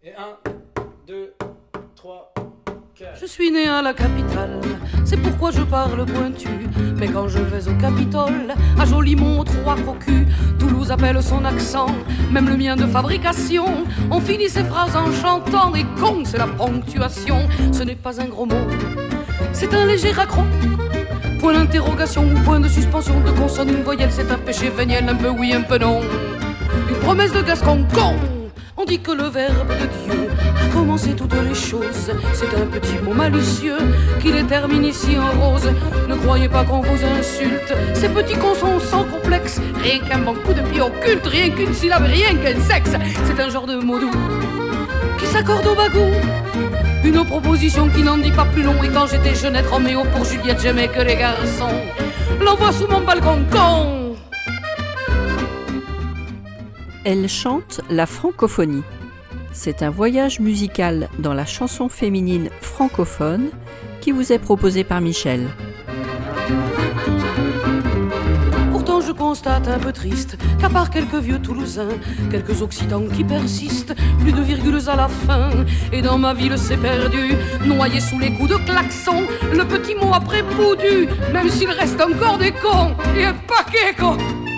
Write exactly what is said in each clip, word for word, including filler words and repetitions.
Et un, deux, trois, quatre. Je suis né à la capitale, c'est pourquoi je parle pointu. Mais quand je vais au Capitole, à Jolimont, trois cocus, Toulouse appelle son accent, même le mien de fabrication. On finit ses phrases en chantant, et con, c'est la ponctuation. Ce n'est pas un gros mot, c'est un léger accroc. Point d'interrogation ou point de suspension de consonne, une voyelle, c'est un péché véniel, un peu oui, un peu non. Une promesse de Gascon, con. On dit que le verbe de Dieu a commencé toutes les choses. C'est un petit mot malicieux qui les termine ici en rose. Ne croyez pas qu'on vous insulte, ces petits cons sont sans complexe. Rien qu'un bon coup de pied occulte, rien qu'une syllabe, rien qu'un sexe. C'est un genre de mot doux qui s'accorde au bagou. Une proposition qui n'en dit pas plus long. Et quand j'étais jeunette Roméo, pour Juliette j'aimais que les garçons. L'envoie sous mon balcon, con. Elle chante la francophonie. C'est un voyage musical dans la chanson féminine francophone qui vous est proposé par Michel. Pourtant je constate un peu triste qu'à part quelques vieux Toulousains, quelques Occitans qui persistent, plus de virgules à la fin, et dans ma ville c'est perdu, noyé sous les coups de klaxon, le petit mot après boudu, même s'il reste encore des cons, et un paquet con.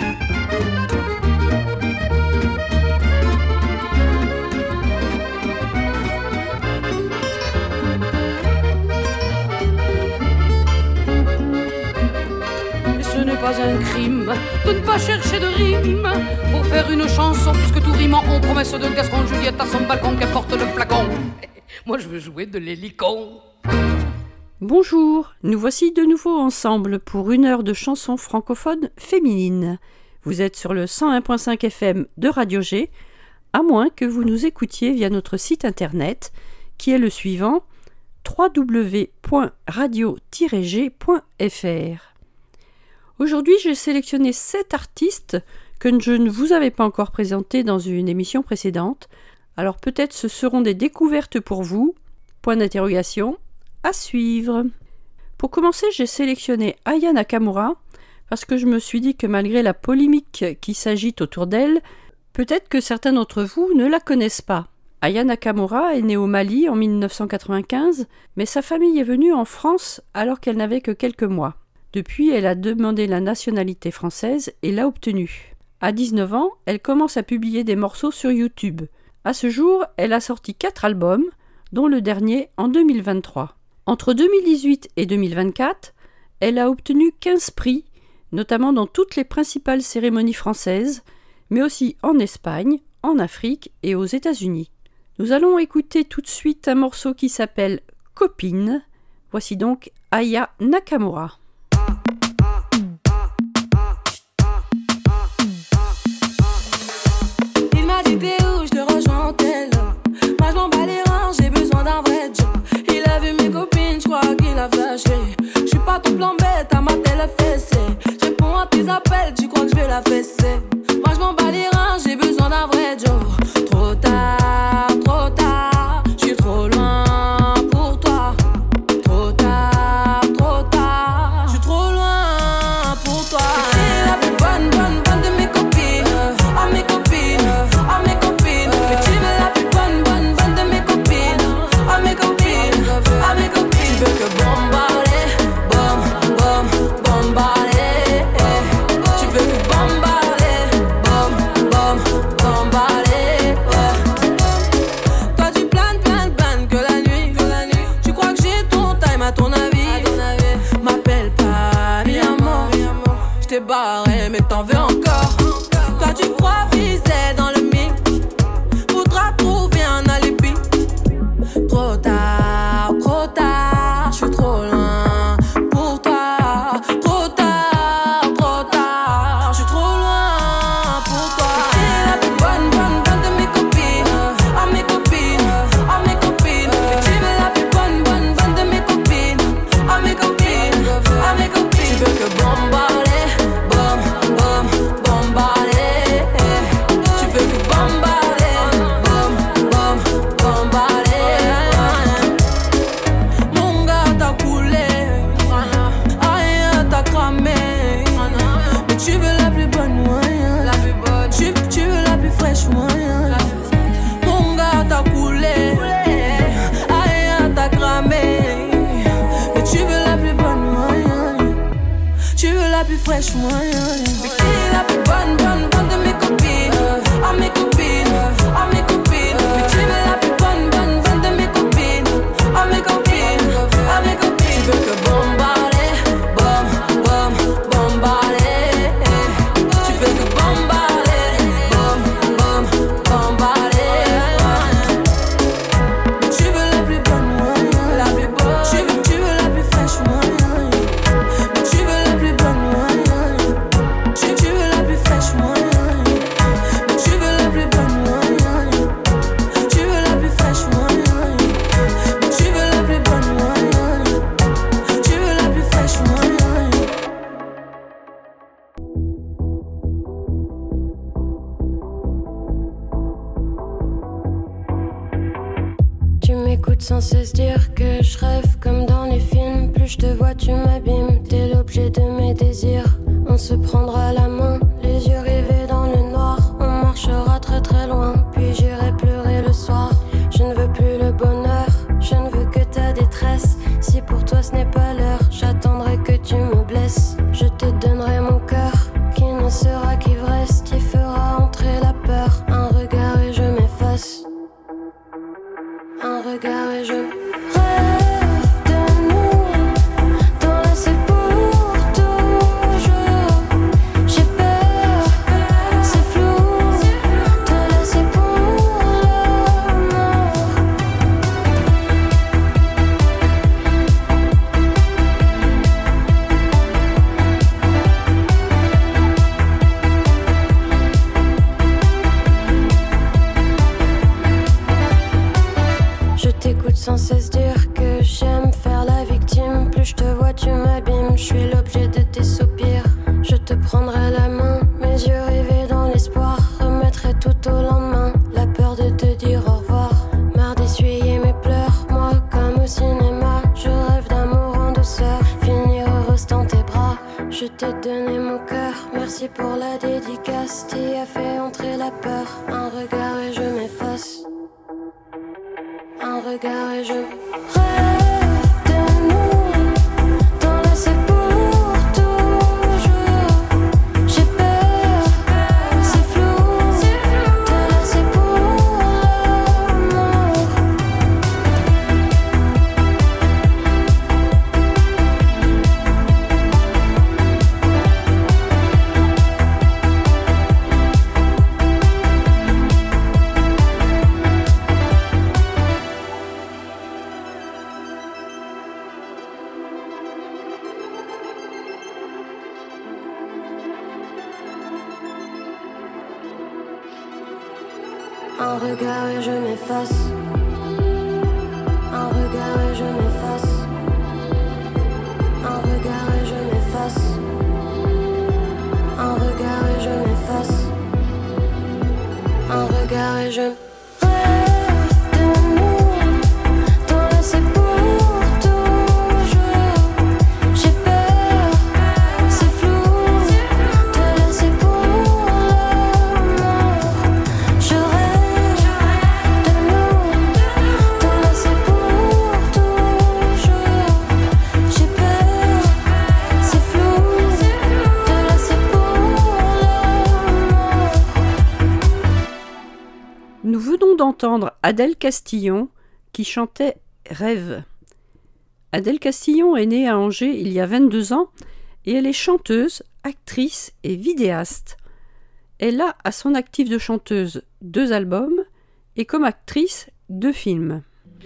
Pas un crime de ne pas chercher de rime pour faire une chanson, puisque tout rime en promesse de Gascon. Juliette à son balcon, qu'importe le flacon. Moi je veux jouer de l'hélicon. Bonjour, nous voici de nouveau ensemble pour une heure de chansons francophones féminines. Vous êtes sur le cent un virgule cinq F M de Radio G, à moins que vous nous écoutiez via notre site internet qui est le suivant w w w point radio tiret g point f r. Aujourd'hui, j'ai sélectionné sept artistes que je ne vous avais pas encore présentés dans une émission précédente. Alors peut-être ce seront des découvertes pour vous. Point d'interrogation, à suivre. Pour commencer, j'ai sélectionné Aya Nakamura parce que je me suis dit que malgré la polémique qui s'agite autour d'elle, peut-être que certains d'entre vous ne la connaissent pas. Aya Nakamura est née au Mali en mille neuf cent quatre-vingt-quinze, mais sa famille est venue en France alors qu'elle n'avait que quelques mois. Depuis, elle a demandé la nationalité française et l'a obtenue. À dix-neuf ans, elle commence à publier des morceaux sur YouTube. À ce jour, elle a sorti quatre albums, dont le dernier en deux mille vingt-trois. Entre deux mille dix-huit et deux mille vingt-quatre, elle a obtenu quinze prix, notamment dans toutes les principales cérémonies françaises, mais aussi en Espagne, en Afrique et aux États-Unis. Nous allons écouter tout de suite un morceau qui s'appelle « Copine ». Voici donc Aya Nakamura. T'es où, je te rejoins en tel. Moi je m'en bats les reins, j'ai besoin d'un vrai job. Il a vu mes copines, je crois qu'il a flashé. Je suis pas ton plan bête, à ma télé fessée. Je réponds à tes appels, tu crois que je vais la fesser. Moi je m'en bats les reins, j'ai besoin d'un vrai job. Trop tard, trop tard, je suis trop loin pour toi. Trop tard, trop tard, je suis trop loin pour toi. T'es la plus bonne, bonne, bonne de mes copines. À mes copines. Barré, mais t'en veux encore. Toi tu crois viser dans le mix, faudra trouver un alibi. Trop tard, trop tard, je suis trop loin pour toi. Trop tard, trop tard, je suis trop loin pour toi. T'es la plus bonne, bonne, bonne de mes copines. À mes copines, à mes copines. Mais tu veux la plus bonne, bonne, bonne de mes copines. À mes copines, à mes copines. Tu veux que bombarder. Bom, fraîche, moi. Mais qui est la plus bonne, bonne, bonne de mes copines? À mes copines, à mes copines. Mais tu veux la plus bonne, bonne, bonne de mes copines? À mes copines, à mes copines. Tu veux que bombarder, bom, bom, bombarder. Tu veux que bombarder, bom, bom, bombarder. Mais tu veux la plus bonne, moi. La plus bonne. Tu veux, tu veux la plus fraîche, moi. Mais tu veux la plus bonne, moi. Tu, tu veux la plus fraîche, moi. Mais tu veux la plus bonne, moi. Tu veux la plus fraîche, moi. Mais tu veux la plus bonne, moi. Tu veux la plus fraîche, moi. Tu m'écoutes sans cesse dire que je rêve comme dans les films. Plus je te vois, tu m'abîmes. T'es l'objet de mes désirs. On se prendra la main, les yeux rivés dans le noir. On marchera très très loin, puis j'irai pleurer le soir. Je ne veux plus le bonheur, je ne veux que ta détresse. Si pour toi ce n'est pas l'heure, j'attendrai que tu me blesses. Je te donnerai mon cœur, qui ne sera qu'ivresse. T'y feras entrer la peur. Un regard et je m'efface. Un regard et je rêve de nous, t'enlacer pour toujours. J'ai peur, c'est flou, t'enlacer pour l'amour. Je t'écoute sans cesse dire que j'aime faire la victime. Plus je te vois, tu m'abîmes. Je suis l'objet de tes soupirs. Je te prendrai la main, mes yeux rivés dans l'espoir. Remettrai tout au lendemain la peur de te dire au revoir. Marre d'essuyer mes pleurs, moi comme au cinéma. Je rêve d'amour en douceur, finir heureuse dans tes bras. Je t'ai donné mon cœur, merci pour la dédicace. T'y as fait entrer la peur. Un regard et je m'efface. Un regard et je rêve de nous, t'enlacer pour toujours. J'ai peur, c'est flou, t'enlacer pour l'amour. Un regard et je m'efface. Un regard et je m'efface. Un regard et je m'efface. Un regard et je m'efface. Un regard et je rêve de nous, t'enlacer pour toujours. J'ai peur, c'est flou, te laisser pour l'amour. Je rêve de nous, t'enlacer pour toujours. J'ai peur, c'est flou, te laisser pour l'amour. Nous venons d'entendre Adèle Castillon qui chantait Rêve. Adèle Castillon est née à Angers il y a vingt-deux ans et elle est chanteuse, actrice et vidéaste. Elle a à son actif de chanteuse deux albums et comme actrice deux films.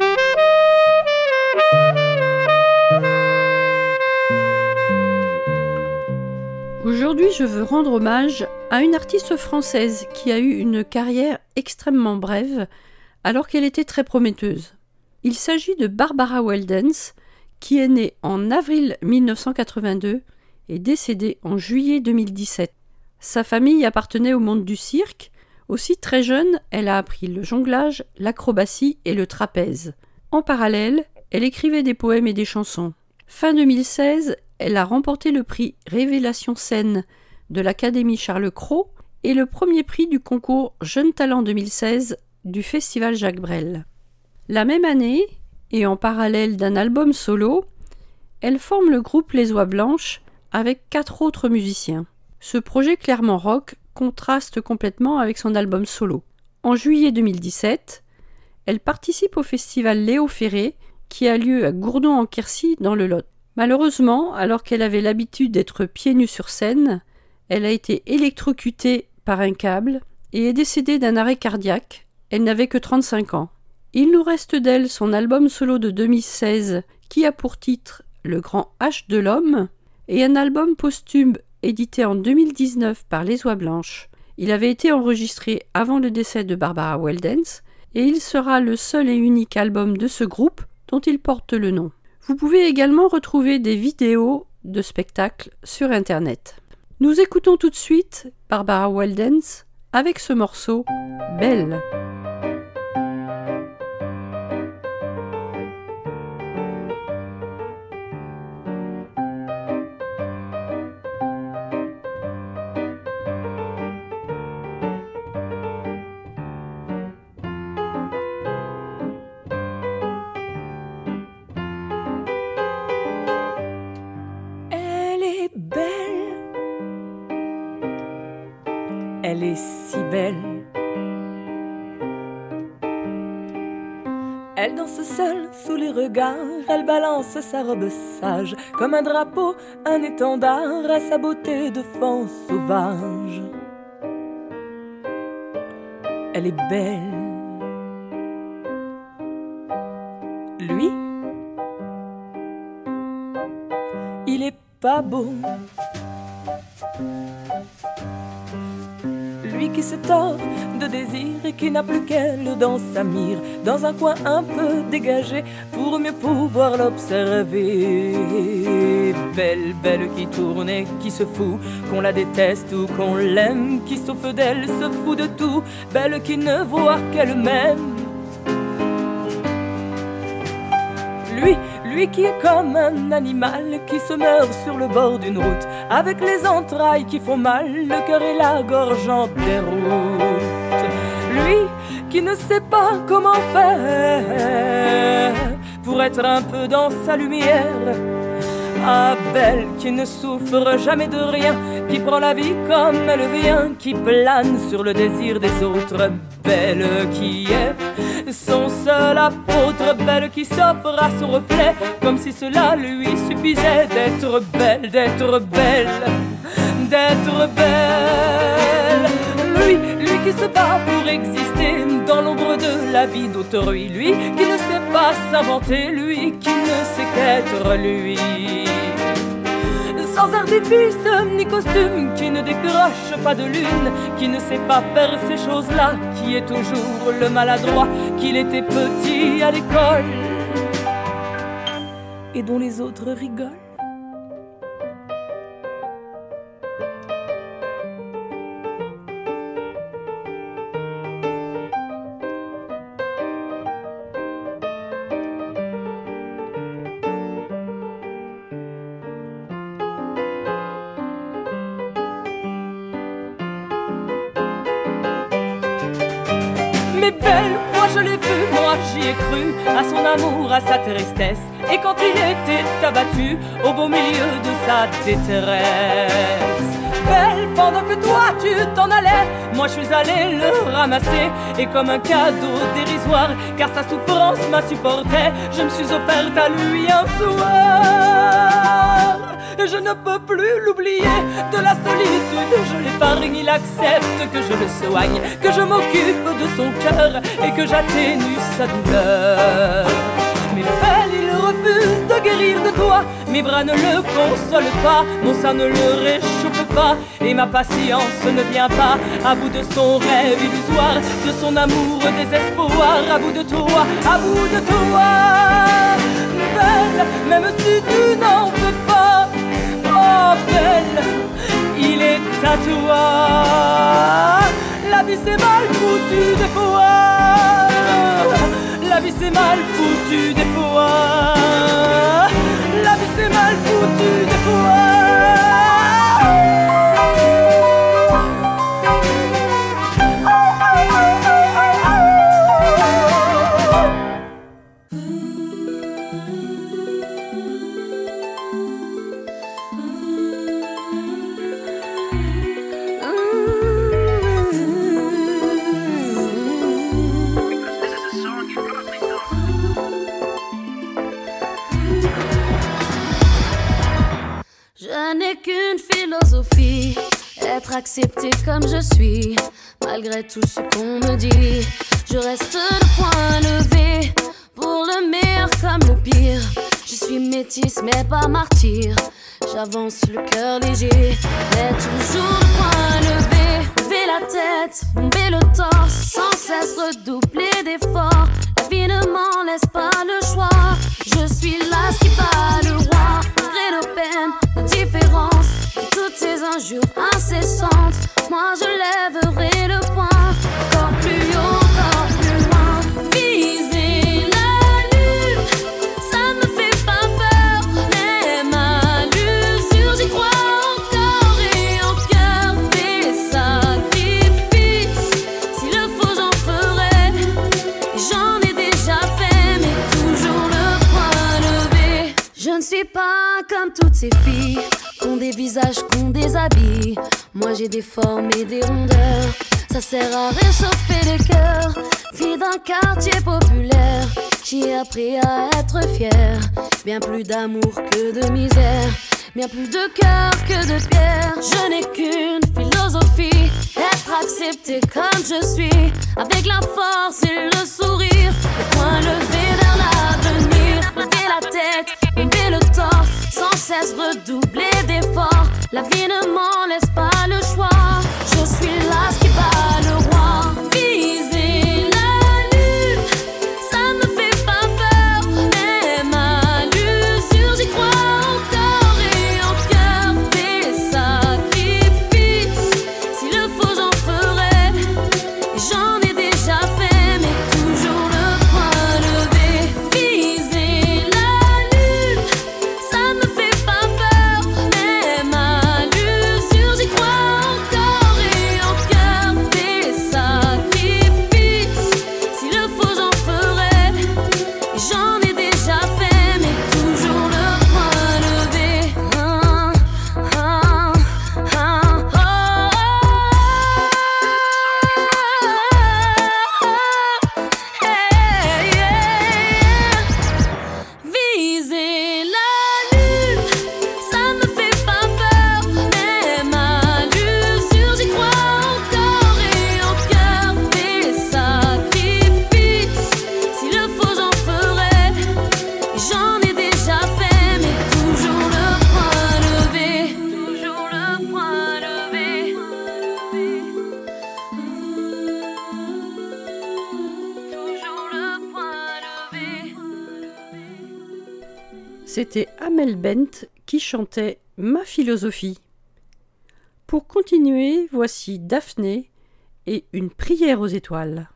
Aujourd'hui, je veux rendre hommage à une artiste française qui a eu une carrière extrêmement brève alors qu'elle était très prometteuse. Il s'agit de Barbara Weldens, qui est née en avril mille neuf cent quatre-vingt-deux et décédée en juillet deux mille dix-sept. Sa famille appartenait au monde du cirque. Aussi très jeune, elle a appris le jonglage, l'acrobatie et le trapèze. En parallèle, elle écrivait des poèmes et des chansons. Fin deux mille seize, elle a remporté le prix Révélation Scène de l'Académie Charles Cros et le premier prix du concours Jeunes Talents deux mille seize du Festival Jacques Brel. La même année, et en parallèle d'un album solo, elle forme le groupe Les Oies Blanches avec quatre autres musiciens. Ce projet clairement rock contraste complètement avec son album solo. En juillet deux mille dix-sept, elle participe au festival Léo Ferré qui a lieu à Gourdon-en-Quercy dans le Lot. Malheureusement, alors qu'elle avait l'habitude d'être pieds nus sur scène, elle a été électrocutée par un câble et est décédée d'un arrêt cardiaque. Elle n'avait que trente-cinq ans. Il nous reste d'elle son album solo de deux mille seize qui a pour titre Le Grand H de l'Homme et un album posthume édité en deux mille dix-neuf par Les Oies Blanches. Il avait été enregistré avant le décès de Barbara Weldens et il sera le seul et unique album de ce groupe dont il porte le nom. Vous pouvez également retrouver des vidéos de spectacles sur Internet. Nous écoutons tout de suite Barbara Weldens avec ce morceau « Belle ». Elle est si belle. Elle danse seule sous les regards, elle balance sa robe sage comme un drapeau, un étendard à sa beauté de fan sauvage. Elle est belle. Lui, il est pas beau. Lui qui se tord de désir et qui n'a plus qu'elle dans sa mire, dans un coin un peu dégagé pour mieux pouvoir l'observer. Belle, belle qui tourne et qui se fout, qu'on la déteste ou qu'on l'aime, qui sauf d'elle se fout de tout. Belle qui ne voit qu'elle-même. Lui, lui qui est comme un animal qui se meurt sur le bord d'une route, avec les entrailles qui font mal, le cœur et la gorge en déroute. Lui qui ne sait pas comment faire pour être un peu dans sa lumière. Ah, belle qui ne souffre jamais de rien, qui prend la vie comme elle vient, qui plane sur le désir des autres. Belle qui est son seul apôtre, belle qui s'offre à son reflet comme si cela lui suffisait. D'être belle, d'être belle, d'être belle. Lui, lui qui se bat pour exister dans l'ombre de la vie d'autrui. Lui qui ne sait pas s'inventer, lui qui ne sait qu'être lui. Sans artifice ni costume, qui ne décroche pas de lune, qui ne sait pas faire ces choses-là, qui est toujours le maladroit qu'il était petit à l'école et dont les autres rigolent. Mais belle, moi je l'ai vue, moi j'y ai cru, à son amour, à sa tristesse, et quand il était abattu au beau milieu de sa détresse. Belle, pendant que toi tu t'en allais, moi je suis allé le ramasser, et comme un cadeau dérisoire, car sa souffrance m'a supporté, je me suis offerte à lui un soir. Je ne peux plus l'oublier, de la solitude je l'épargne, il accepte que je le soigne, que je m'occupe de son cœur et que j'atténue sa douleur. Mais belle, il refuse de guérir de toi, mes bras ne le consolent pas, mon sein ne le réchauffe pas, et ma patience ne vient pas à bout de son rêve illusoire, de son amour désespoir, à bout de toi, à bout de toi. Belle, même si tu n'en veux pas, oh belle, il est à toi. La vie c'est mal foutu des fois, la vie c'est mal foutu des fois, la vie c'est mal foutu des fois. philosophie, être accepté comme je suis, malgré tout ce qu'on me dit. Je reste le poing levé, pour le meilleur comme le pire. Je suis métisse mais pas martyr, j'avance le cœur léger, mais toujours le poing levé. Lever la tête, bomber le torse, sans cesse redoubler d'efforts. La vie ne m'en laisse pas le choix, je suis là qui bat le roi. Malgré nos peines, nos différences, et toutes ces injures incessantes, moi je lèverai le poing, encore plus haut, encore plus loin. Viser la lune, ça me fait pas peur, même à l'usure, j'y crois encore et en cœur. Des sacrifices, s'il le faut j'en ferai, et j'en ai déjà fait, mais toujours le poing levé. Je ne suis pas comme toutes ces filles, qu'ont des visages, qu'ont des habits. Moi j'ai des formes et des rondeurs, ça sert à réchauffer les cœurs. Fille d'un quartier populaire, j'y ai appris à être fière. Bien plus d'amour que de misère, bien plus de cœur que de pierre. Je n'ai qu'une philosophie, être accepté comme je suis, avec la force et le sourire, le poing levé vers l'avenir. Lever la tête, bomber le torse, sans cesse redoubler d'efforts. La vie ne m'en laisse pas le choix, je suis là qui bat le roi. Viser la lune, ça me fait pas peur, même à l'usure, j'y crois encore et en cœur. Des sacrifices, s'il le faut j'en ferai, et j'en ai déjà fait, mais toujours le poing levé. Viser la lune, ça me fait pas peur, même à l'usure, j'y crois encore et en cœur. Des sacrifices, s'il le faut j'en ferai, et j'en ai déjà fait, mais toujours le poing levé. Ah, ah, ah, oh, hey, yeah. Viser la lune, ça me fait pas peur, même à l'usure, j'y crois encore et en cœur. Des sacrifices, s'il le faut j'en ferai, et j'en ai déjà fait, mais toujours le poing levé. Toujours le poing levé. Toujours le poing levé. C'était Amel Bent qui chantait Ma philosophie. Pour continuer, voici Daphné et une prière aux étoiles.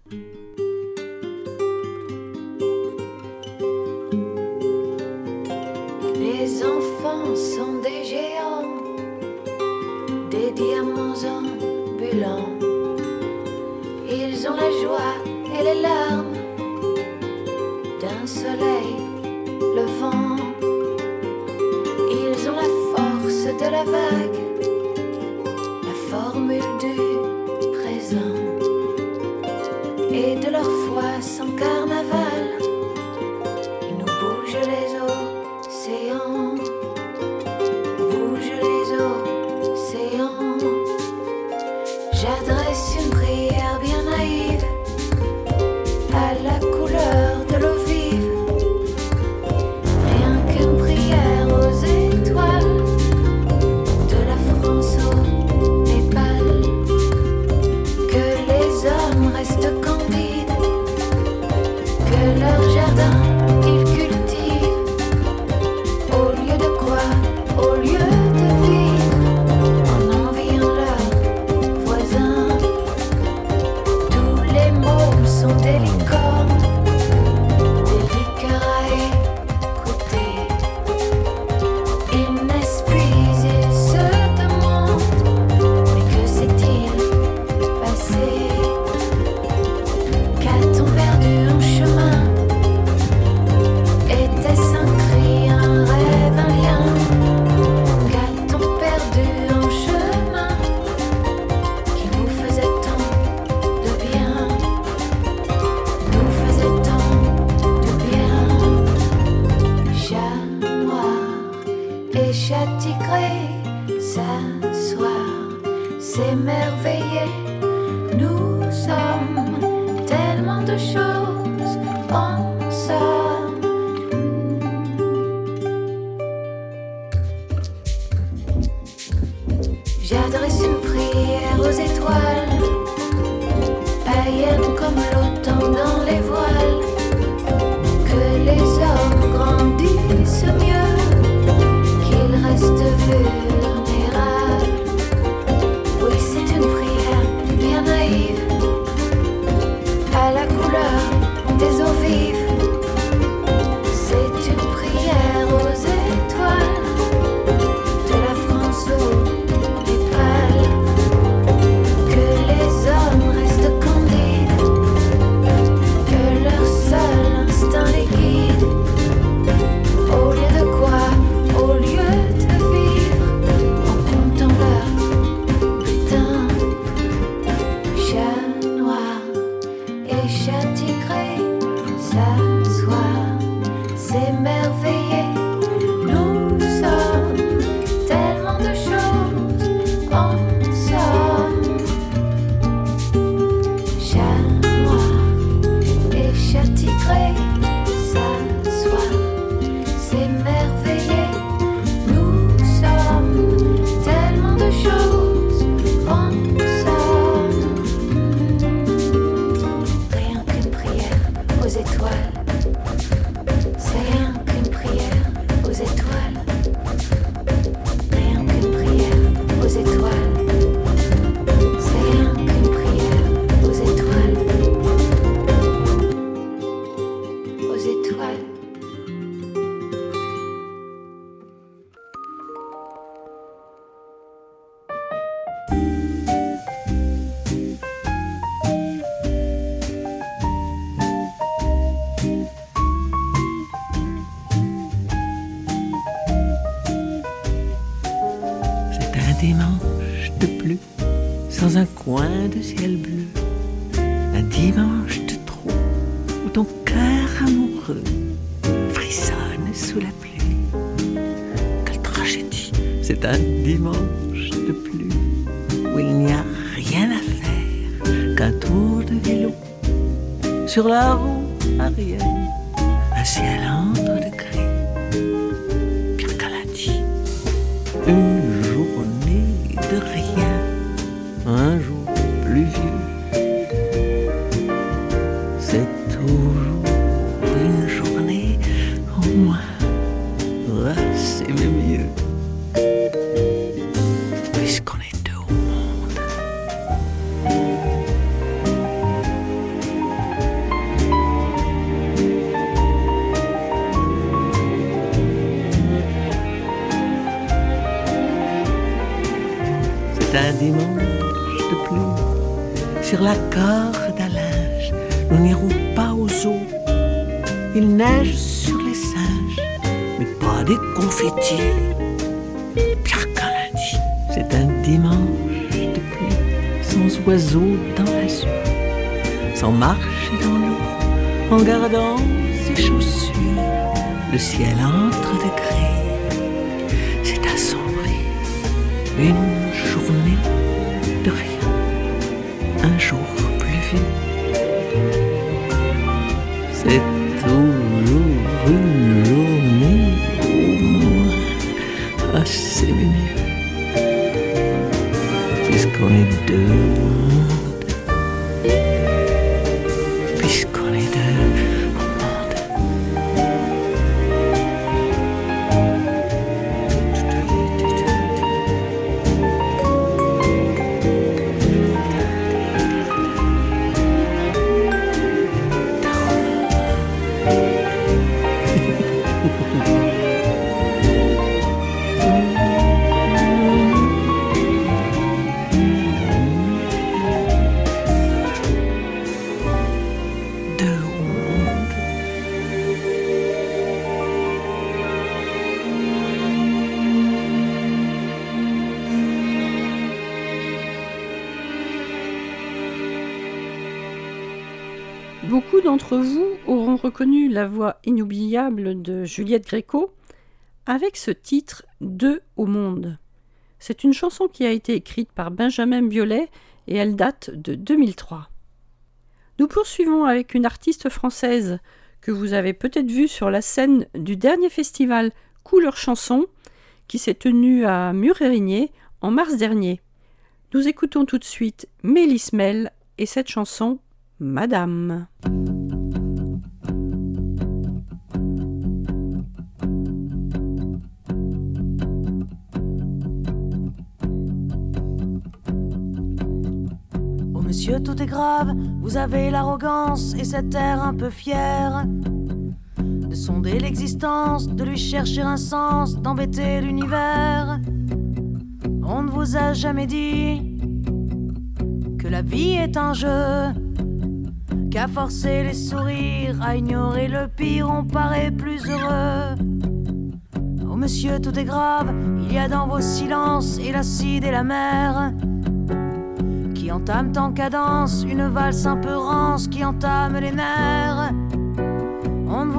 Les enfants sont des géants, des diamants ambulants. Ils ont la joie et les larmes d'un soleil levant. Ils ont la force de la vague, la formule du présent, et de leur foi sans carnaval. Ils nous bougent les océans, bougent les océans. J'adresse une prière bien naïve à la couleur de l'eau vive. Rien qu'une prière aux étoiles de la France au Népal. Que les hommes restent candides, que leur jardin ils cultivent. Au lieu de quoi, au lieu de vivre en enviant leurs voisins. Tous les mômes sont des licornes, des liqueurs à écouter. Ils naissent puis ils se demandent, mais que s'est-il passé? Qu'a-t-on perdu en chemin? s'asseoir, s'émerveiller. Nous sommes tellement de choses en somme. Chat noir et chat tigré, s'asseoir, s'émerveiller. Nous sommes tellement de choses en somme. Rien qu'une prière aux étoiles. C'est rien qu'une prière aux étoiles. Rien qu'une prière aux étoiles. C'est rien qu'une prière aux étoiles. Aux étoiles. C'est un dimanche de pluie, sans un coin de ciel bleu. Un dimanche de trop, où ton cœur amoureux frissonne sous la pluie. Quelle tragédie! C'est un dimanche de pluie, où il n'y a rien à faire qu'un tour de vélo sur la roue arrière. Un ciel entre de gris, pire qu'à lundi. Une journée de rien, un jour pluvieux. C'est toujours une journée en moins. Ah, c'est mieux, puisqu'on est deux au monde. C'est un dimanche de pluie, sur la corde à linge, nous n'irons pas aux eaux. Il neige sur les singes, mais pas des confettis. Pire qu'un lundi, c'est un dimanche de pluie, sans oiseaux dans l'azur, sans marcher dans l'eau, en gardant ses chaussures. Le ciel entre de gris, c'est assombri. Une journée de rien, un jour pluvieux. C'est toujours une journée au moins. Ah, c'est mieux, puisqu'on est deux au monde. Puisqu'on est deux au monde. Beaucoup d'entre vous auront reconnu la voix inoubliable de Juliette Gréco avec ce titre « Deux au monde ». C'est une chanson qui a été écrite par Benjamin Biolay et elle date de deux mille trois. Nous poursuivons avec une artiste française que vous avez peut-être vue sur la scène du dernier festival Couleur Chanson qui s'est tenu à Mur-Érigné en mars dernier. Nous écoutons tout de suite Mélis Mel et cette chanson « Madame ». Oh monsieur, tout est grave, vous avez l'arrogance et cet air un peu fier de sonder l'existence, de lui chercher un sens, d'embêter l'univers. On ne vous a jamais dit que la vie est un jeu, qu'à forcer les sourires, à ignorer le pire, on paraît plus heureux. Oh monsieur, tout est grave, il y a dans vos silences et l'acide et la mer qui entament en cadence une valse un peu rance qui entame les nerfs.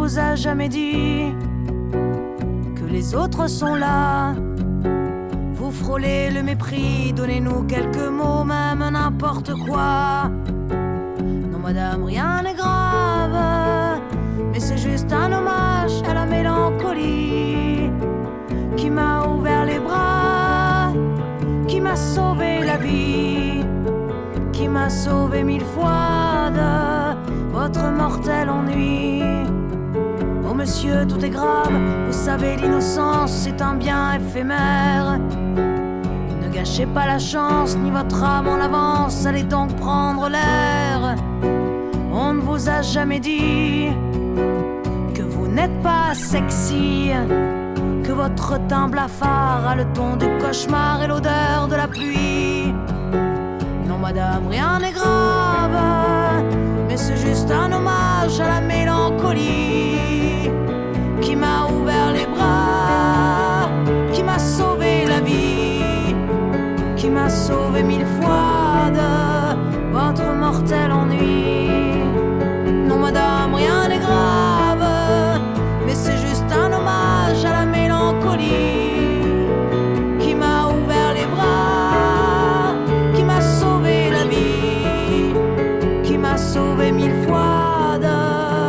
vous a jamais dit que les autres sont là. Vous frôlez le mépris, donnez-nous quelques mots, même n'importe quoi. Non madame, rien n'est grave, mais c'est juste un hommage à la mélancolie qui m'a ouvert les bras, qui m'a sauvé la vie, qui m'a sauvé mille fois de votre mortel ennui. Oh monsieur, tout est grave, vous savez l'innocence c'est un bien éphémère. Ne gâchez pas la chance, ni votre âme en avance, allez donc prendre l'air. On ne vous a jamais dit que vous n'êtes pas sexy, que votre teint blafard a le ton du cauchemar et l'odeur de la pluie. Non madame, rien n'est grave, mais c'est juste un hommage à la mélancolie qui m'a ouvert les bras, qui m'a sauvé la vie, qui m'a sauvé mille fois de votre mortel ennui. Non madame, rien n'est grave, mais c'est juste un hommage à la mélancolie qui m'a ouvert les bras, qui m'a sauvé la vie, qui m'a sauvé mille fois de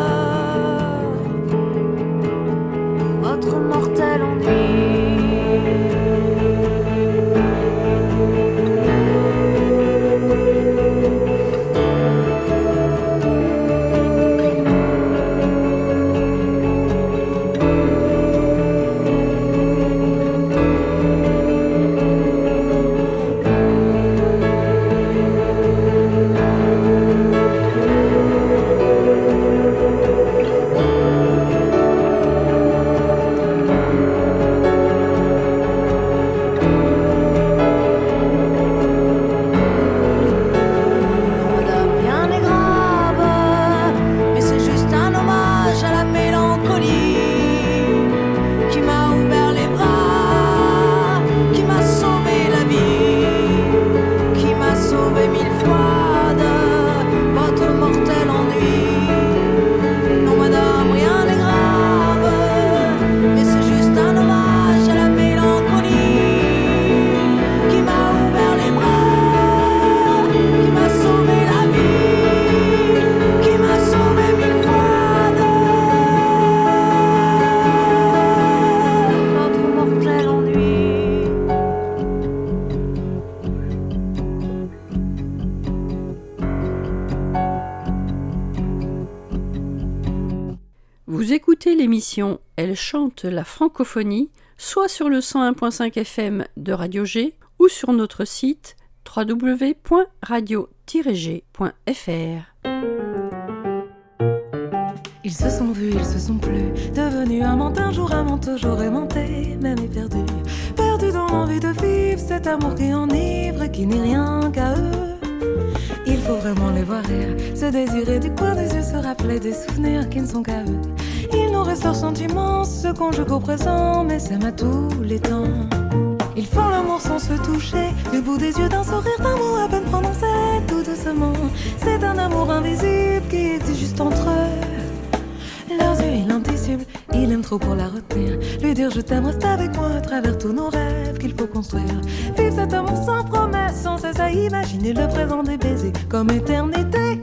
votre mortel ennui. L'émission Elle chante la francophonie, soit sur le cent un virgule cinq F M de Radio G ou sur notre site w w w point radio tiret g point f r. Ils se sont vus, ils se sont plus, devenus amants un jour, amants toujours aimantés, même éperdus, perdus dans l'envie de vivre cet amour qui enivre et qui n'est rien qu'à eux. Il faut vraiment les voir rire, se désirer du coin des yeux, se rappeler des souvenirs qui ne sont qu'à eux. Ils nourrissent leurs sentiments, se conjuguent au présent, mais s'aiment à tous les temps. Ils font l'amour sans se toucher, du bout des yeux d'un sourire, d'un mot à peine prononcé, tout doucement. C'est un amour invisible qui existe juste entre eux. Leurs yeux, il anticipe, il aime trop pour la retenir. Lui dire je t'aime, reste avec moi à travers tous nos rêves qu'il faut construire. Vivre cet amour sans promesse, sans cesse à imaginer le présent des baisers comme éternité.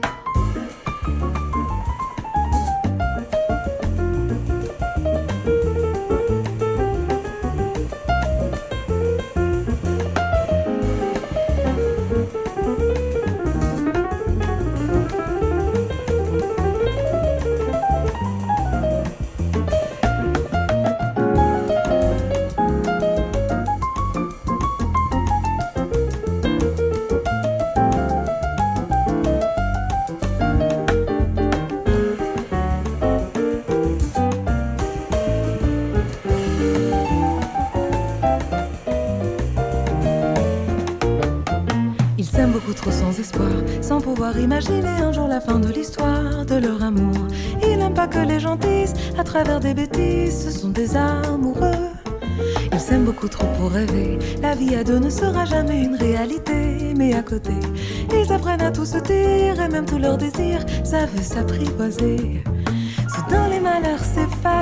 Imaginer un jour la fin de l'histoire de leur amour. Il n'aime pas que les gens disent à travers des bêtises ce sont des amoureux. Ils s'aiment beaucoup trop pour rêver. La vie à deux ne sera jamais une réalité. Mais à côté, ils apprennent à tout se dire et même tous leurs désirs savent s'apprivoiser. Soudain les malheurs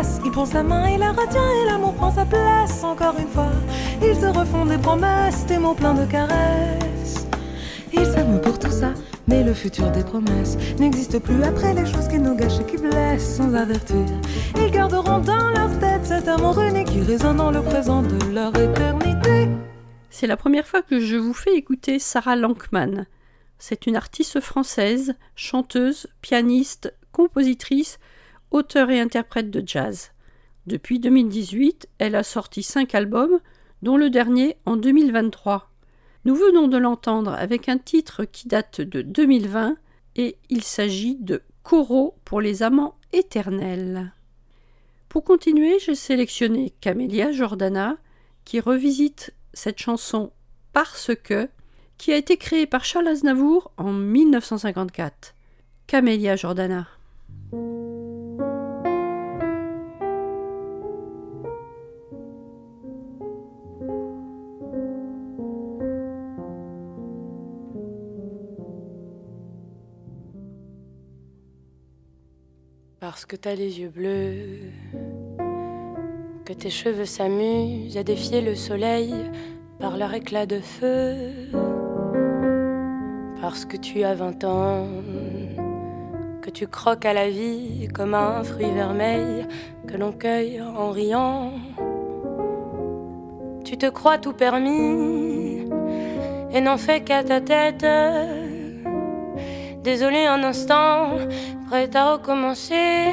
place. Il prend sa main, il la retient et l'amour prend sa place. Encore une fois, ils se refont des promesses, des mots pleins de caresses. Ils s'aiment pour tout ça, mais le futur des promesses n'existe plus après les choses qui nous gâchent et qui blessent sans avertir. Ils garderont dans leur tête cet amour unique qui résonne dans le présent de leur éternité. C'est la première fois que je vous fais écouter Sarah Lankman. C'est une artiste française, chanteuse, pianiste, compositrice, auteure et interprète de jazz. Depuis deux mille dix-huit, elle a sorti cinq albums, dont le dernier en deux mille vingt-trois. Nous venons de l'entendre avec un titre qui date de deux mille vingt et il s'agit de Corot pour les amants éternels. Pour continuer, j'ai sélectionné Camélia Jordana qui revisite cette chanson Parce que, qui a été créée par Charles Aznavour en mille neuf cent cinquante-quatre. Camélia Jordana. Parce que t'as les yeux bleus, que tes cheveux s'amusent à défier le soleil par leur éclat de feu. Parce que tu as vingt ans, que tu croques à la vie comme à un fruit vermeil que l'on cueille en riant. Tu te crois tout permis et n'en fais qu'à ta tête. Désolé un instant, prête à recommencer.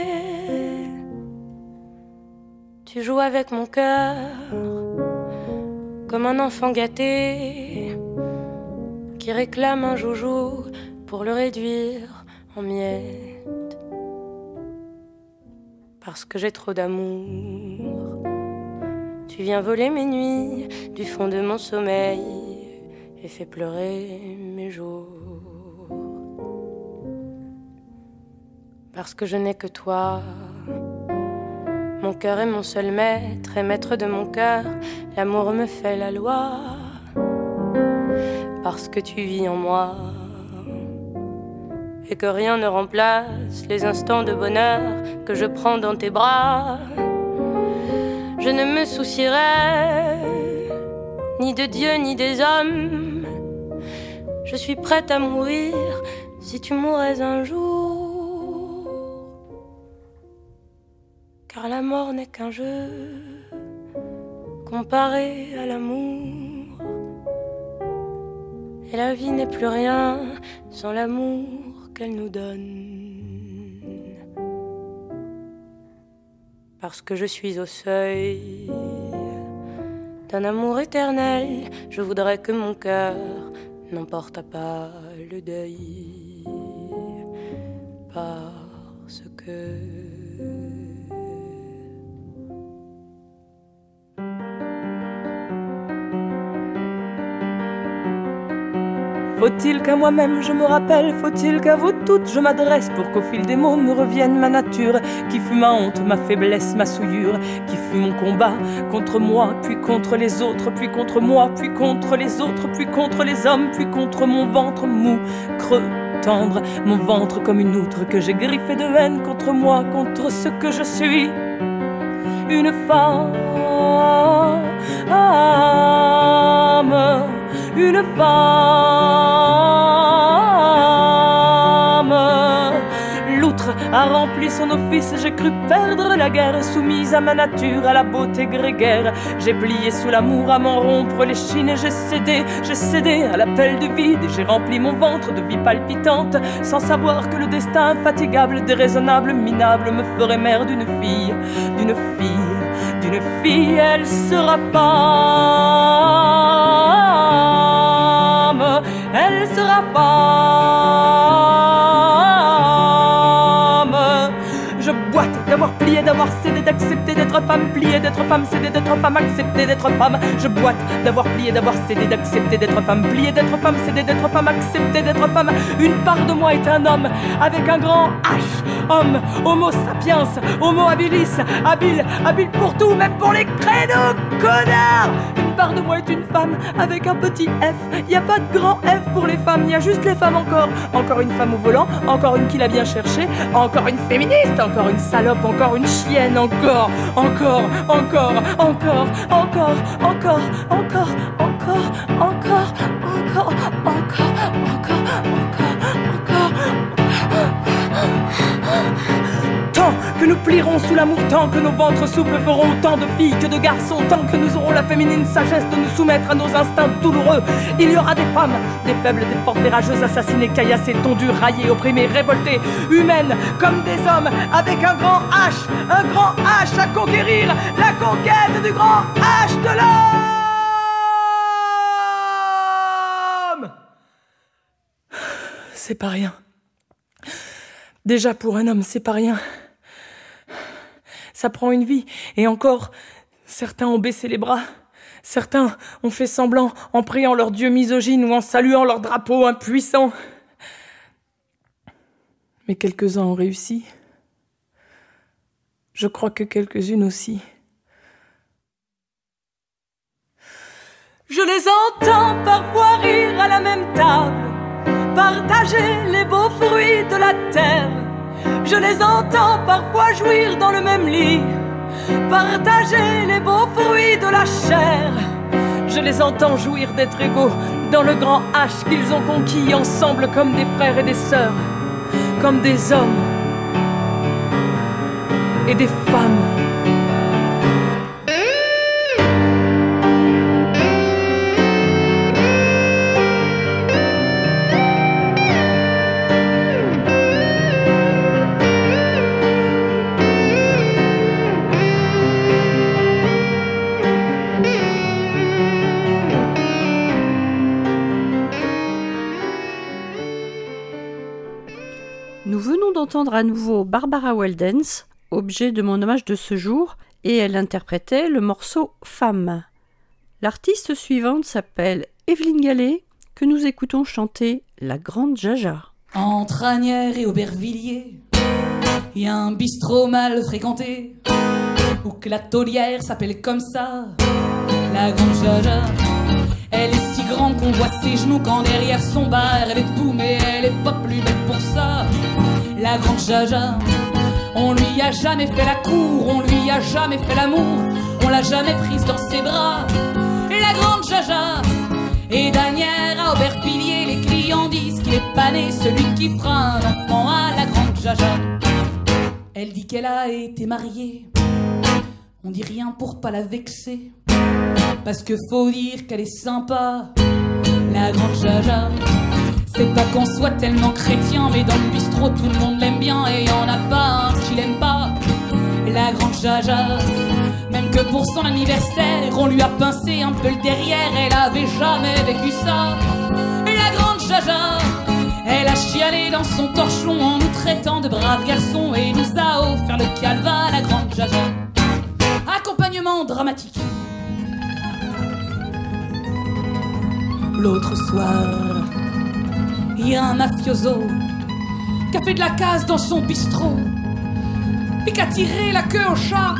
Tu joues avec mon cœur comme un enfant gâté qui réclame un joujou pour le réduire en miettes. Parce que j'ai trop d'amour, tu viens voler mes nuits du fond de mon sommeil et fais pleurer mes jours. Parce que je n'ai que toi, mon cœur est mon seul maître et maître de mon cœur, l'amour me fait la loi. Parce que tu vis en moi et que rien ne remplace les instants de bonheur que je prends dans tes bras. Je ne me soucierai ni de Dieu ni des hommes. Je suis prête à mourir si tu mourais un jour. Car la mort n'est qu'un jeu comparé à l'amour. Et la vie n'est plus rien sans l'amour qu'elle nous donne. Parce que je suis au seuil d'un amour éternel, je voudrais que mon cœur n'emporte pas le deuil. Parce que faut-il qu'à moi-même je me rappelle, faut-il qu'à vous toutes je m'adresse pour qu'au fil des mots me revienne ma nature, qui fut ma honte, ma faiblesse, ma souillure, qui fut mon combat contre moi, puis contre les autres, puis contre moi, puis contre les autres, puis contre les hommes, puis contre mon ventre mou, creux, tendre, mon ventre comme une outre que j'ai griffé de haine contre moi, contre ce que je suis, une femme, une femme. L'outre a rempli son office, j'ai cru perdre la guerre, soumise à ma nature, à la beauté grégaire. J'ai plié sous l'amour à m'en rompre les chines et j'ai cédé, j'ai cédé à l'appel du vide. J'ai rempli mon ventre de vie palpitante, sans savoir que le destin infatigable, déraisonnable, minable, me ferait mère d'une fille, d'une fille, d'une fille, elle sera femme, elle sera femme. Je boite d'avoir plié, d'avoir cédé, d'accepter d'être femme, plié d'être femme, cédé d'être femme, accepter d'être femme. Je boite d'avoir plié, d'avoir cédé, d'accepter d'être femme, plié d'être femme, cédé d'être femme, accepter d'être femme. Une part de moi est un homme avec un grand H, homme, homo sapiens, homo habilis, habile, habile pour tout, même pour les créneaux, connard. Une part de moi est une femme avec un petit F. Y a pas de grand F pour les femmes, y a juste les femmes encore. Encore une femme au volant, encore une qui l'a bien cherché, encore une féministe, encore une salope, encore une chienne, encore, encore, encore, encore, encore, encore, encore, encore, encore, encore, encore, encore, encore, tant que nous plierons sous l'amour, tant que nos ventres souples feront autant de filles que de garçons, tant que nous aurons la féminine sagesse de nous soumettre à nos instincts douloureux, il y aura des femmes, des faibles, des fortes, des rageuses, assassinées, caillassées, tondues, raillées, opprimées, révoltées, humaines comme des hommes, avec un grand H, un grand H à conquérir, la conquête du grand H de l'homme. C'est pas rien. Déjà pour un homme, c'est pas rien. Ça prend une vie, et encore, certains ont baissé les bras. Certains ont fait semblant en priant leur dieu misogyne ou en saluant leur drapeau impuissant. Mais quelques-uns ont réussi. Je crois que quelques-unes aussi. Je les entends parfois rire à la même table, partager les beaux fruits de la terre. Je les entends parfois jouir dans le même lit, partager les beaux fruits de la chair. Je les entends jouir d'être égaux dans le grand H qu'ils ont conquis ensemble comme des frères et des sœurs, comme des hommes et des femmes. Nous venons d'entendre à nouveau Barbara Weldens, objet de mon hommage de ce jour, et elle interprétait le morceau « Femme ». L'artiste suivante s'appelle Evelyne Gallet, que nous écoutons chanter « La Grande Jaja ». Entre Asnières et Aubervilliers, y a un bistrot mal fréquenté, où que la taulière s'appelle comme ça, la Grande Jaja. Elle est si grande qu'on voit ses genoux quand derrière son bar elle est debout, mais elle est pas plus belle pour ça. La Grande Jaja, on lui a jamais fait la cour, on lui a jamais fait l'amour, on l'a jamais prise dans ses bras. La Grande Jaja, et d'Asnières à Aubervilliers, les clients disent qu'il est pas né celui qui fera un enfant à la Grande Jaja. Elle dit qu'elle a été mariée, on dit rien pour pas la vexer, parce que faut dire qu'elle est sympa, la Grande Jaja. C'est pas qu'on soit tellement chrétien, mais dans le bistrot tout le monde l'aime bien et y en a pas un qui l'aime pas, la Grande Jaja. Même que pour son anniversaire, on lui a pincé un peu le derrière, elle avait jamais vécu ça, la Grande Jaja. Elle a chialé dans son torchon en nous traitant de braves garçons et nous a offert le calva, la Grande Jaja. Accompagnement dramatique. L'autre soir, il y a un mafioso qui a fait de la casse dans son bistrot et qui a tiré la queue au chat.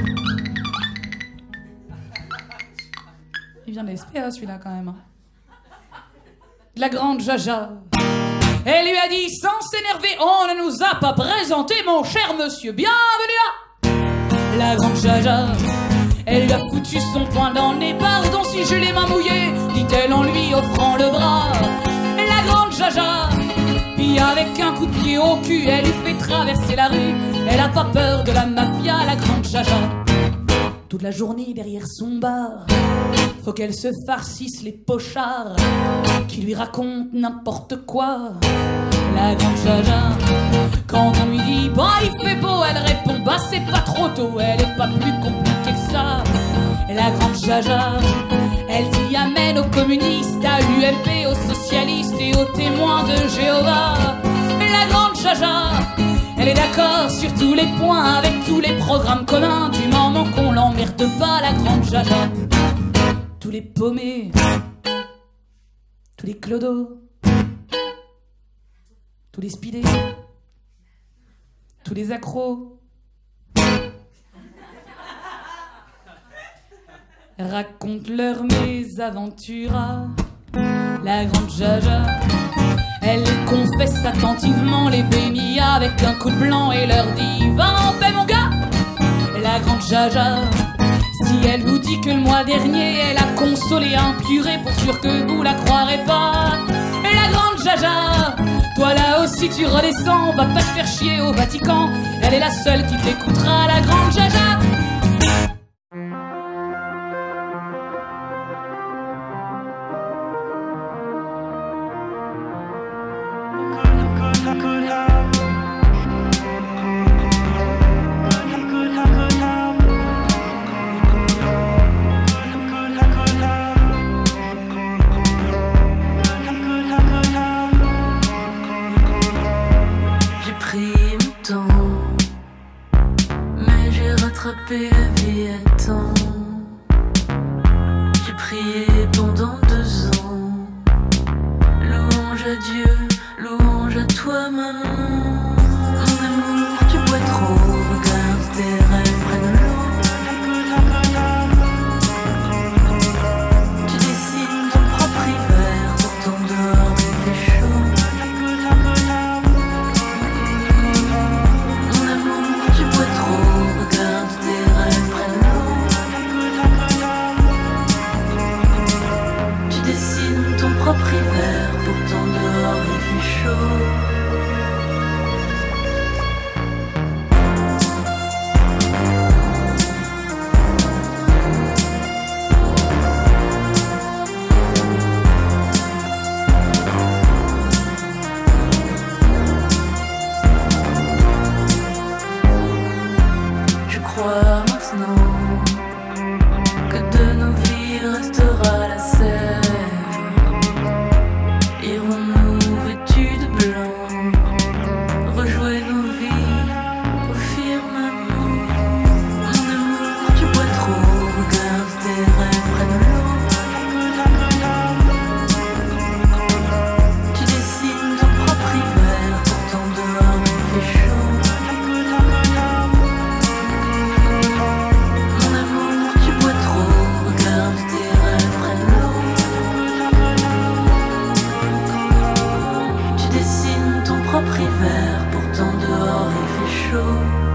Il vient de l'S P A celui-là quand même. La Grande Jaja. Elle lui a dit sans s'énerver, on ne nous a pas présenté mon cher monsieur, bienvenue à la Grande Jaja. Elle lui a foutu son poing dans le nez, pardon si j'ai les mains mouillées, dit-elle en lui offrant le bras. La Grande Jaja, puis avec un coup de pied au cul, elle lui fait traverser la rue. Elle a pas peur de la mafia, la Grande Jaja. Toute la journée derrière son bar, faut qu'elle se farcisse les pochards qui lui racontent n'importe quoi, la Grande Jaja. Quand on lui dit bah il fait beau, elle répond bah c'est pas trop tôt, elle est pas plus compliquée que ça, la Grande Jaja. Elle dit amène aux communistes, à l'U M P, aux socialistes et aux témoins de Jéhovah, la Grande Jaja. Elle est d'accord sur tous les points avec tous les programmes communs, du moment qu'on l'emmerde pas, la Grande Jaja. Tous les paumés, tous les clodos, tous les speedés, tous les accros, raconte leur mésaventures à la grande Jaja. Elle confesse attentivement les bémis avec un coup de blanc et leur dit va en paix mon gars. La grande Jaja, si elle vous dit que le mois dernier elle a consolé un curé, pour sûr que vous la croirez pas. Et la grande Jaja, toi là aussi tu redescends, va pas te faire chier au Vatican, elle est la seule qui t'écoutera, la grande Jaja. La vie à temps. J'ai prié pendant deux ans. Louange à Dieu, louange à toi maman. Mon amour, tu bois trop, regarde tes rêves prennent l'eau. Tu dessines ton propre hiver, pourtant dehors il fait chaud. Mon amour, tu bois trop, regarde tes rêves prennent l'eau. Tu dessines ton propre hiver, pourtant dehors il fait chaud. Je crois maintenant que de nos vies restera la sève. Irons-nous vêtus de blanc, rejouer nos vies au firmament. Mon amour, tu bois trop, regarde tes rêves prennent l'eau. Tu dessines ton propre hiver, pourtant dehors il fait chaud. Mon amour, tu bois trop, regarde tes rêves prennent l'eau. Tu dessines ton propre hiver, pourtant dehors il fait chaud.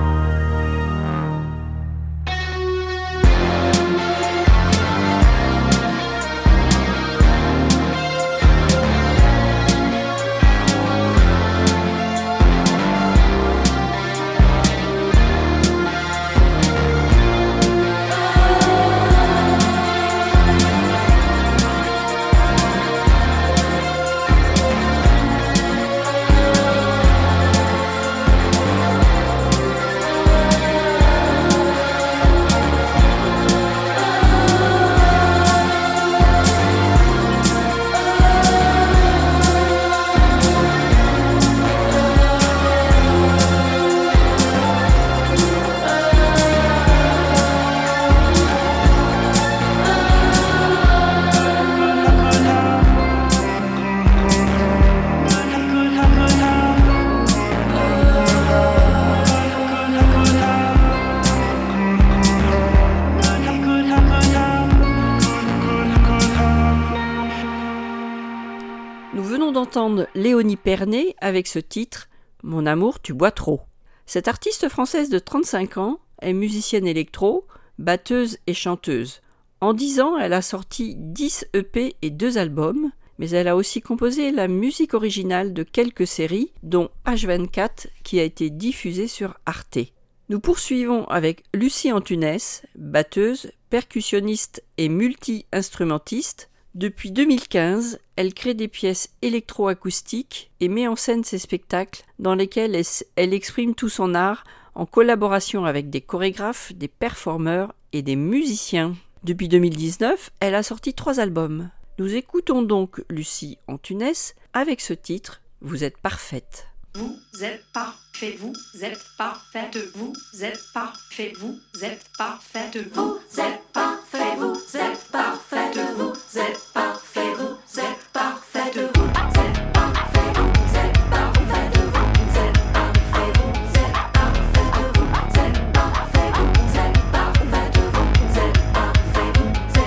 Nous venons d'entendre Léonie Pernet avec ce titre « Mon amour, tu bois trop ». Cette artiste française de trente-cinq ans est musicienne électro, batteuse et chanteuse. En dix ans, elle a sorti dix E P et deux albums, mais elle a aussi composé la musique originale de quelques séries, dont H vingt-quatre qui a été diffusée sur Arte. Nous poursuivons avec Lucie Antunes, batteuse, percussionniste et multi-instrumentiste. Depuis deux mille quinze, elle crée des pièces électroacoustiques et met en scène ses spectacles dans lesquels elle exprime tout son art en collaboration avec des chorégraphes, des performeurs et des musiciens. Depuis deux mille dix-neuf, elle a sorti trois albums. Nous écoutons donc Lucie Antunes avec ce titre « Vous êtes parfaite ». Vous êtes parfait, vous êtes parfaite, vous êtes parfait, vous êtes parfaite, vous êtes parfait, vous êtes parfaite, vous êtes parfait, vous êtes parfaite, vous êtes parfait, vous êtes parfaite, vous êtes parfait, vous êtes parfait, vous êtes parfaite, vous êtes parfait, vous êtes parfaite, vous êtes parfait, vous êtes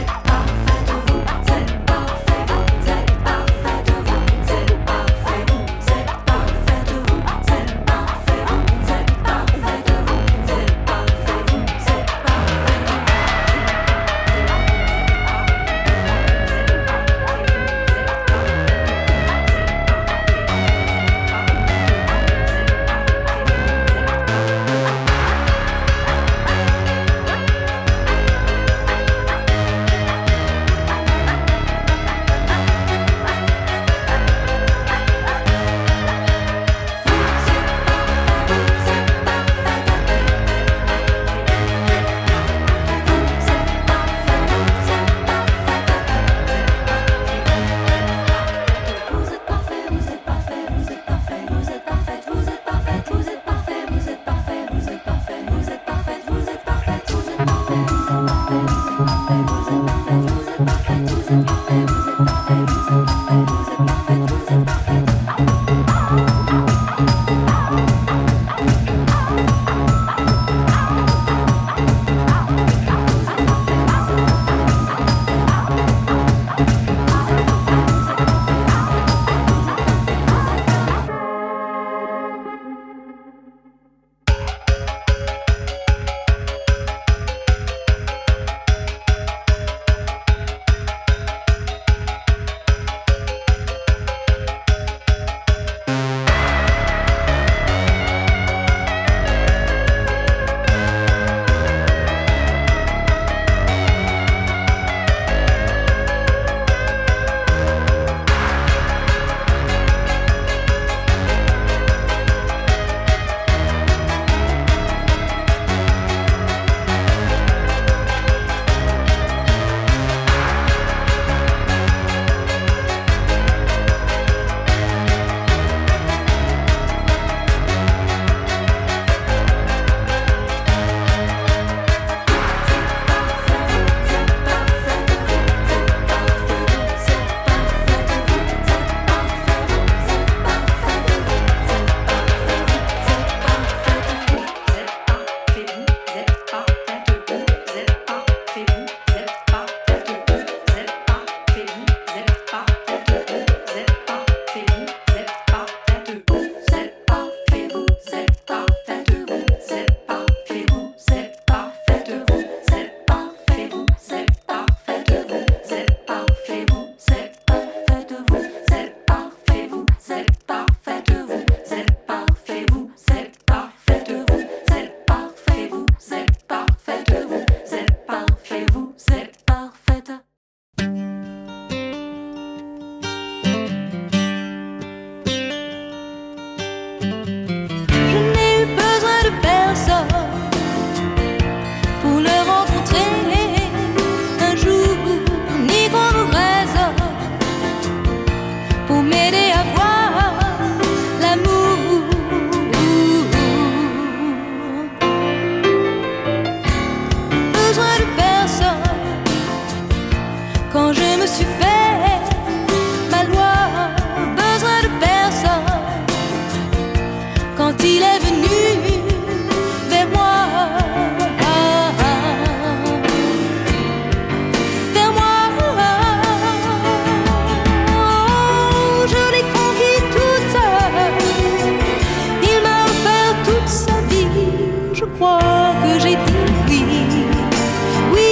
crois que j'ai dit oui, oui.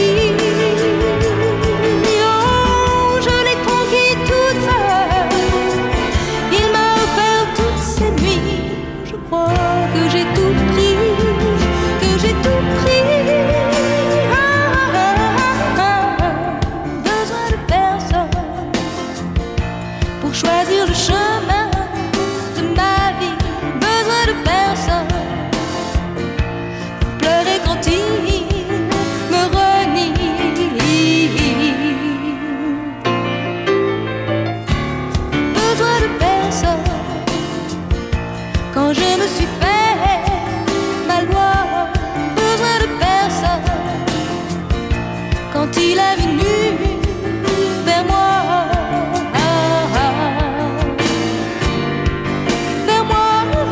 Oh, je l'ai conquis toute seule. Il m'a offert toutes ces nuits. Je crois que j'ai tout pris, que j'ai tout pris. Ah, ah, ah, ah. Besoin de personne pour choisir le chemin de ma vie. Besoin de personne pour pleurer quand il me renie. Besoin de personne quand je me suis fait valoir. Besoin de personne quand il est venu vers moi. Vers moi.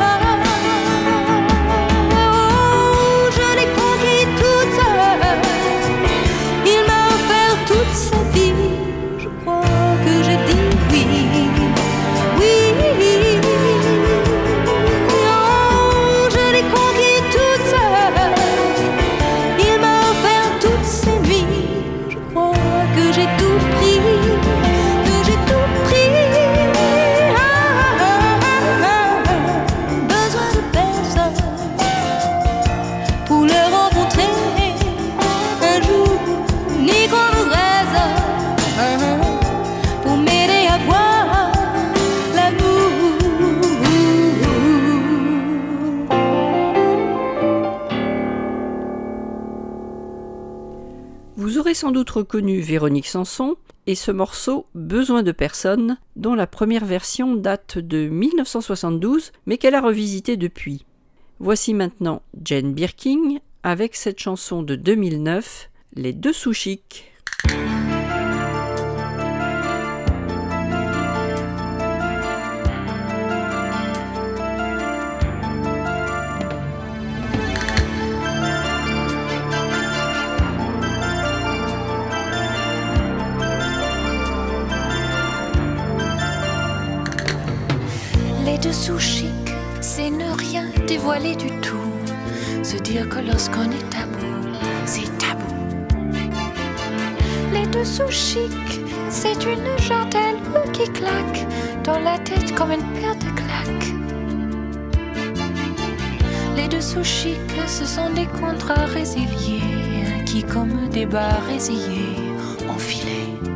Oh, je l'ai conquis toute seule. Il m'a offert toute sa vie. Je crois que j'ai dit oui, oui. Oh, je l'ai conquis toute seule. Il m'a offert toutes ses nuits. Je crois que j'ai tout pris, que j'ai tout pris. Ah, ah, ah, ah. Besoin de personne pour le rencontrer un jour, ni qu'on nous raisonne, ah, ah, pour m'aider à voir l'amour. Vous aurez sans doute reconnu Véronique Sanson et ce morceau Besoin de personne, dont la première version date de mille neuf cent soixante-douze, mais qu'elle a revisité depuis. Voici maintenant Jane Birkin avec cette chanson de deux mille neuf, Les Deux Sous Chics. Les dessous chics, c'est ne rien dévoiler du tout. Se dire que lorsqu'on est tabou, c'est tabou. Les dessous chics, c'est une jartelle qui claque dans la tête comme une paire de claques. Les dessous chics, ce sont des contrats résiliés qui, comme des bas résillés, ont filé.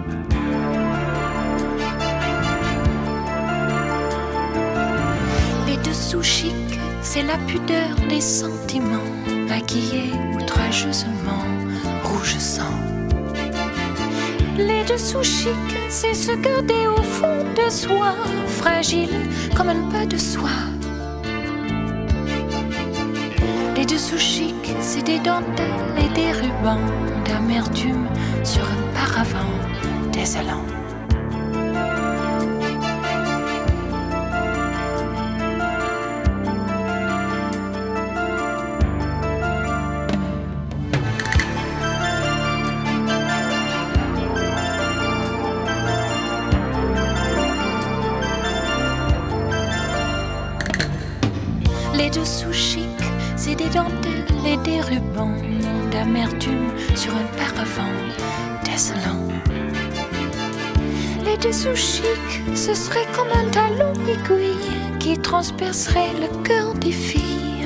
Les dessous chics, c'est la pudeur des sentiments, maquillés outrageusement, rouge sang. Les dessous chics, c'est se garder au fond de soi, fragile comme un pas de soie. Les dessous chics, c'est des dentelles et des rubans d'amertume sur un paravent désolant. Les dessous chics, c'est des dentelles et des rubans d'amertume sur un paravent désolant. Les dessous chics, ce serait comme un talon aiguille qui transpercerait le cœur des filles.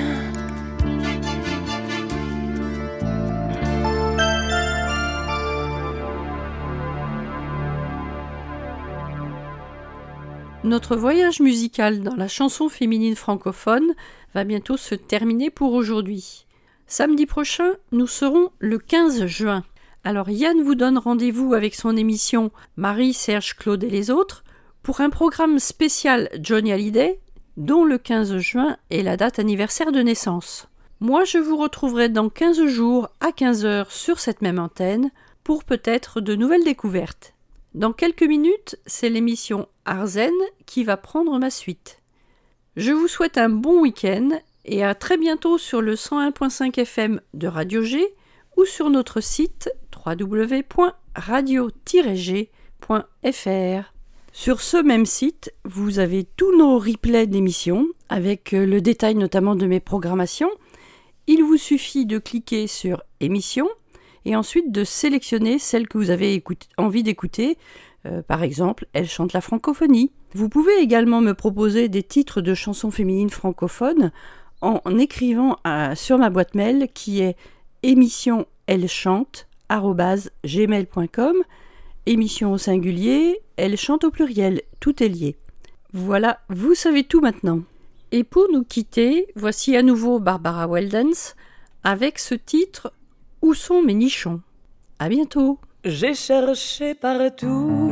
Notre voyage musical dans la chanson féminine francophone va bientôt se terminer pour aujourd'hui. Samedi prochain, nous serons le quinze juin. Alors Yann vous donne rendez-vous avec son émission Marie, Serge, Claude et les autres pour un programme spécial Johnny Hallyday, dont le quinze juin est la date anniversaire de naissance. Moi, je vous retrouverai dans quinze jours à quinze heures sur cette même antenne pour peut-être de nouvelles découvertes. Dans quelques minutes, c'est l'émission Arzen qui va prendre ma suite. Je vous souhaite un bon week-end et à très bientôt sur le cent un virgule cinq F M de Radio G ou sur notre site w w w point radio tiret g point f r. Sur ce même site, vous avez tous nos replays d'émissions avec le détail notamment de mes programmations Il vous suffit de cliquer sur émission et ensuite de sélectionner celle que vous avez écoute, envie d'écouter. Euh, par exemple, Elle chante la francophonie. Vous pouvez également me proposer des titres de chansons féminines francophones en, en écrivant à, sur ma boîte mail qui est émission elle chante arobase gmail point com, émission au singulier, elle chante au pluriel, tout est lié. Voilà, vous savez tout maintenant. Et pour nous quitter, voici à nouveau Barbara Weldens avec ce titre « Où sont mes nichons ?» À bientôt. J'ai cherché partout,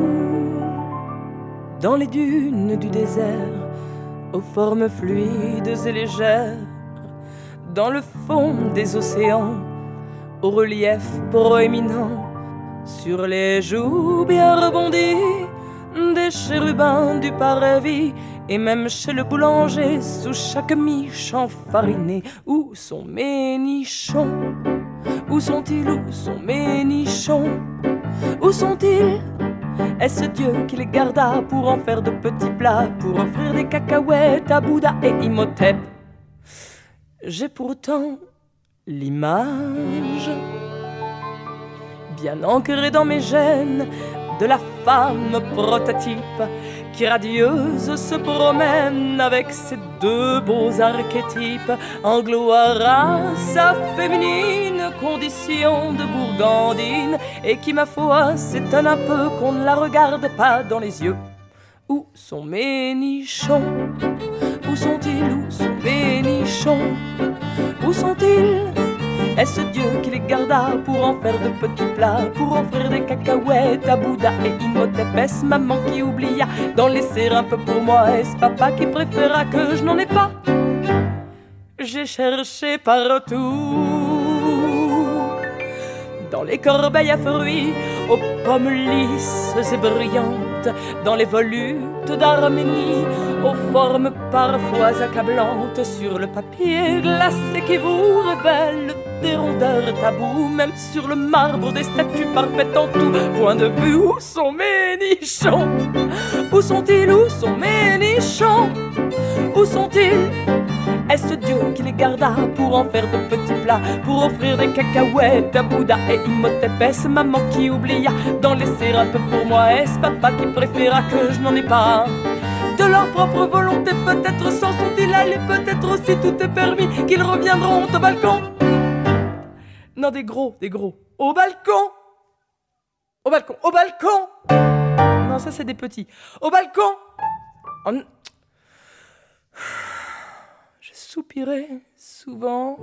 dans les dunes du désert, aux formes fluides et légères, dans le fond des océans, au relief proéminent, sur les joues bien rebondies des chérubins du parvis, et même chez le boulanger, sous chaque miche enfarinée. Où sont mes nichons? Où sont-ils? Où sont mes nichons? Où sont-ils? Est-ce Dieu qui les garda pour en faire de petits plats, pour offrir des cacahuètes à Bouddha et Imhotep? J'ai pourtant l'image bien ancrée dans mes gènes de la femme prototype qui radieuse se promène avec ses deux beaux archétypes en gloire à sa féminine condition de bourgandine, et qui, ma foi, s'étonne un peu qu'on ne la regarde pas dans les yeux. Où sont mes nichons? Où sont-ils? Où sont mes nichons? Où sont-ils? Est-ce Dieu qui les garda pour en faire de petits plats, pour offrir des cacahuètes à Bouddha et Imhotep? Est-ce maman qui oublia d'en laisser un peu pour moi? Est-ce papa qui préféra que je n'en ai pas? J'ai cherché partout, dans les corbeilles à fruits, aux pommes lisses et brillantes, dans les volutes d'Arménie, aux formes parfois accablantes, sur le papier glacé qui vous révèle des rondeurs tabous, même sur le marbre des statues parfaites en tout point de vue. Où sont mes nichons? Où sont-ils? Où sont mes nichons? Où sont-ils? Est-ce Dieu qui les garda pour en faire de petits plats, pour offrir des cacahuètes à Bouddha et Imhotep? Est-ce maman qui oublia d'en laisser un peu pour moi? Est-ce papa qui préféra que je n'en ai pas? De leur propre volonté, peut-être s'en sont-ils allés, peut-être aussi tout est permis, qu'ils reviendront au balcon. Non, des gros, des gros. Au balcon! Au balcon, au balcon! Non, ça c'est des petits. Au balcon! En... Je soupirais souvent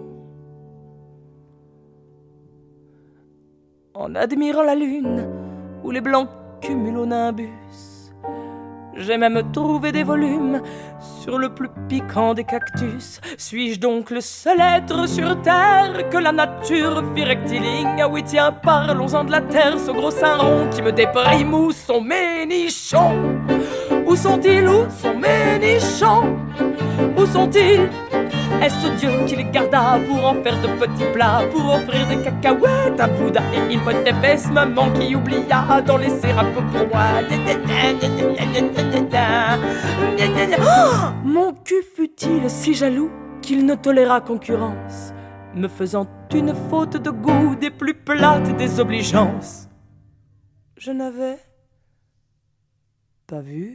en admirant la lune ou les blancs cumulonimbus. J'ai même trouvé des volumes sur le plus piquant des cactus. Suis-je donc le seul être sur terre que la nature fit rectiligne? Ah oui, tiens, parlons-en de la terre, ce gros sein rond qui me déprime. Où sont mes nichons? Où sont-ils? Où sont mes nichons? Où sont-ils? Est-ce Dieu qui les garda pour en faire de petits plats, pour offrir des cacahuètes à Bouddha et Imhotep? Est-ce maman qui oublia d'en laisser un peu pour moi? Oh, mon cul fut-il si jaloux qu'il ne toléra concurrence, me faisant une faute de goût des plus plates des obligeances. Je n'avais pas vu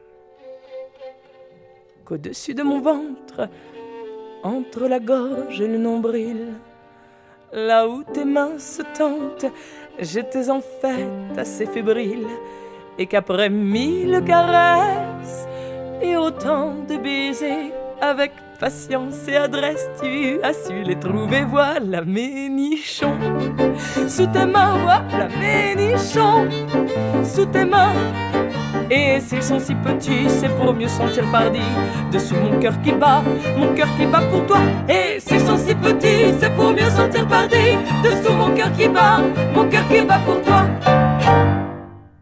qu'au-dessus de mon ventre, entre la gorge et le nombril, là où tes mains se tentent, j'étais en fait assez fébrile, et qu'après mille caresses et autant de baisers, avec patience et adresse, tu as su les trouver. Voilà mes nichons sous tes mains, voilà mes nichons sous tes mains. Et s'ils sont si petits, c'est pour mieux sentir pardi dessus mon cœur qui bat, mon cœur qui bat pour toi. Et s'ils sont si petits, c'est pour mieux sentir pardi dessous mon cœur qui bat, mon cœur qui bat pour toi.